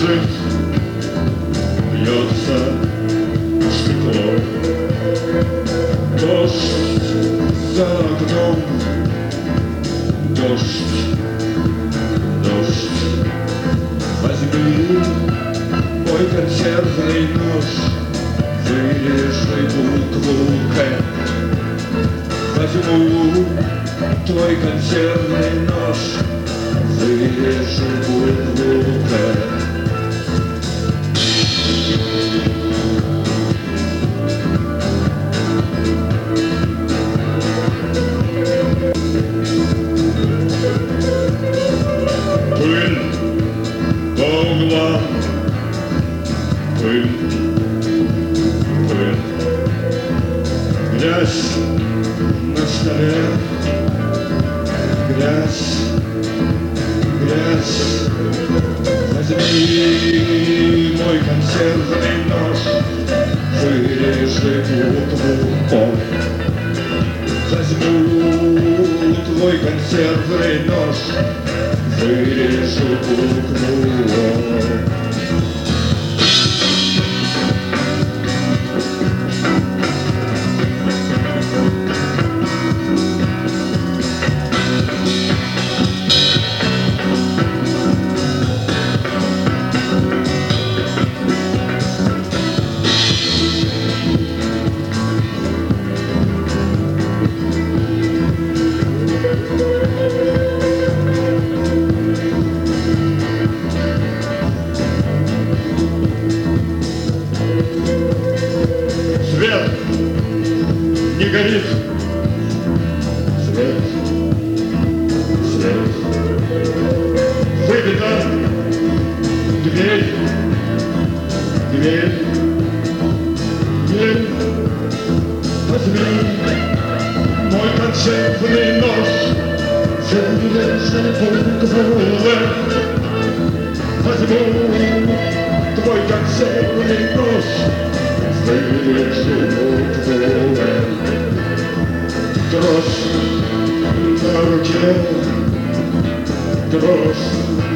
стужит, бьется стекло. Дождь за окном, дождь, дождь. Возьми мой консервный нож, вырежи букву К. Возьму твой консервный нож, вырежу букву К. Пыль по углам, пыль, пыль, грязь на столе, грязь, грязь. Возьми мой консервный нож, вырежи букву О. Возьму твой консервный нож, вырежу букву О. Свет не горит, свет, свет. Выбита дверь, дверь, дверь. Возьми мой консервный нож, вырежи букву Л. Возьму твой консервный нож, вырежу букву Л. Дрожь на руке, дрожь